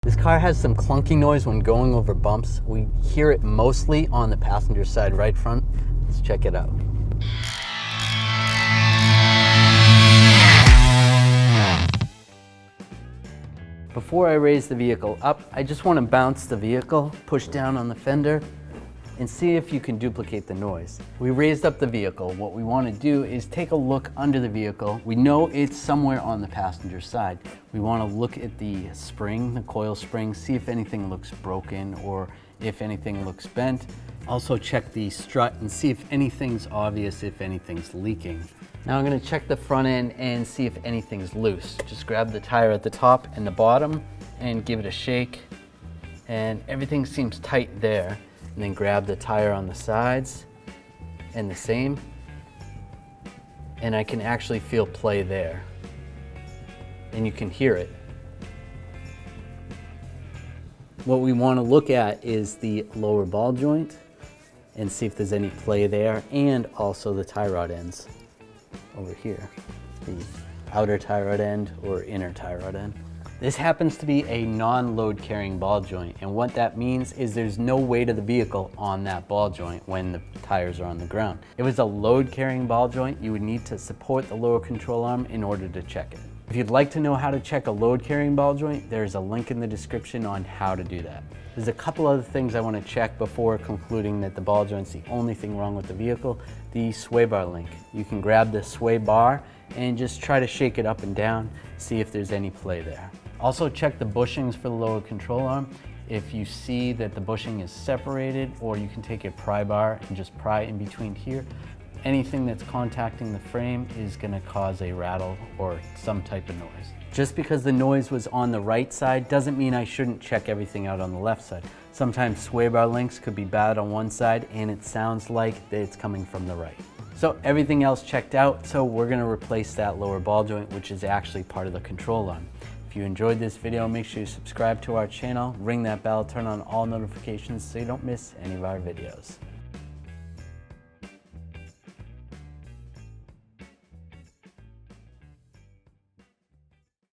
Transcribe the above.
This car has some clunky noise when going over bumps. We hear it mostly on the passenger side right front. Let's check it out. Before I raise the vehicle up, I just want to bounce the vehicle, push down on the fender, and see if you can duplicate the noise. We raised up the vehicle. What we want to do is take a look under the vehicle. We know it's somewhere on the passenger side. We want to look at the spring, the coil spring, see if anything looks broken or if anything looks bent. Also check the strut and see if anything's obvious, if anything's leaking. Now I'm going to check the front end and see if anything's loose. Just grab the tire at the top and the bottom and give it a shake, and everything seems tight there. And then grab the tire on the sides and the same, and I can actually feel play there, and you can hear it. What we want to look at is the lower ball joint and see if there's any play there, and also the tie rod ends over here, the outer tie rod end or inner tie rod end. This happens to be a non-load carrying ball joint, and what that means is there's no weight of the vehicle on that ball joint when the tires are on the ground. If it was a load carrying ball joint, you would need to support the lower control arm in order to check it. If you'd like to know how to check a load carrying ball joint, there's a link in the description on how to do that. There's a couple other things I want to check before concluding that the ball joint's the only thing wrong with the vehicle. The sway bar link. You can grab the sway bar and just try to shake it up and down, see if there's any play there. Also check the bushings for the lower control arm. If you see that the bushing is separated, or you can take a pry bar and just pry in between here. Anything that's contacting the frame is going to cause a rattle or some type of noise. Just because the noise was on the right side doesn't mean I shouldn't check everything out on the left side. Sometimes sway bar links could be bad on one side and it sounds like it's coming from the right. So everything else checked out, so we're going to replace that lower ball joint, which is actually part of the control arm. If you enjoyed this video, make sure you subscribe to our channel, ring that bell, turn on all notifications so you don't miss any of our videos.